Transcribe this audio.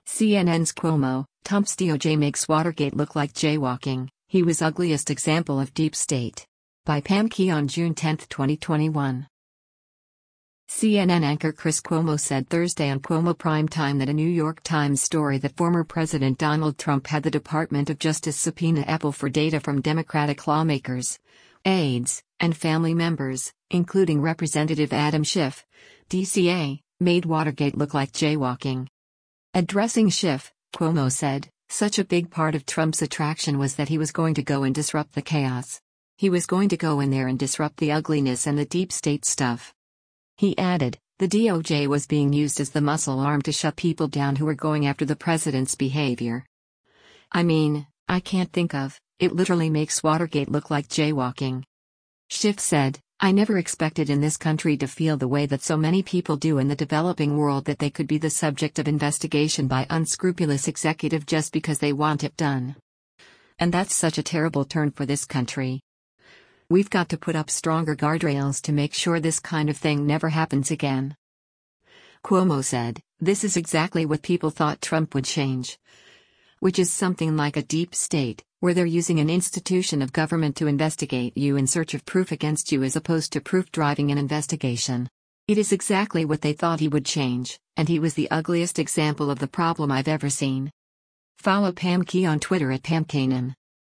CNN's Cuomo, Trump's DOJ makes Watergate look like jaywalking, he was ugliest example of deep state. By Pam Key on June 10, 2021. CNN anchor Chris Cuomo said Thursday on Cuomo Prime Time that a New York Times story that former President Donald Trump had the Department of Justice subpoena Apple for data from Democratic lawmakers, aides, and family members, including Representative Adam Schiff, DCA, made Watergate look like jaywalking. Addressing Schiff, Cuomo said, "Such a big part of Trump's attraction was that he was going to go and disrupt the chaos. He was going to go in there and disrupt the ugliness and the deep state stuff." He added, "The DOJ was being used as the muscle arm to shut people down who were going after the president's behavior. I mean, I can't think of, it literally makes Watergate look like jaywalking." Schiff said, "I never expected in this country to feel the way that so many people do in the developing world, that they could be the subject of investigation by unscrupulous executive just because they want it done. And that's such a terrible turn for this country. We've got to put up stronger guardrails to make sure this kind of thing never happens again." Cuomo said, "This is exactly what people thought Trump would change. Which is something like a deep state, where they're using an institution of government to investigate you in search of proof against you as opposed to proof driving an investigation. It is exactly what they thought he would change, and he was the ugliest example of the problem I've ever seen." Follow Pam Key on Twitter at PamKanan.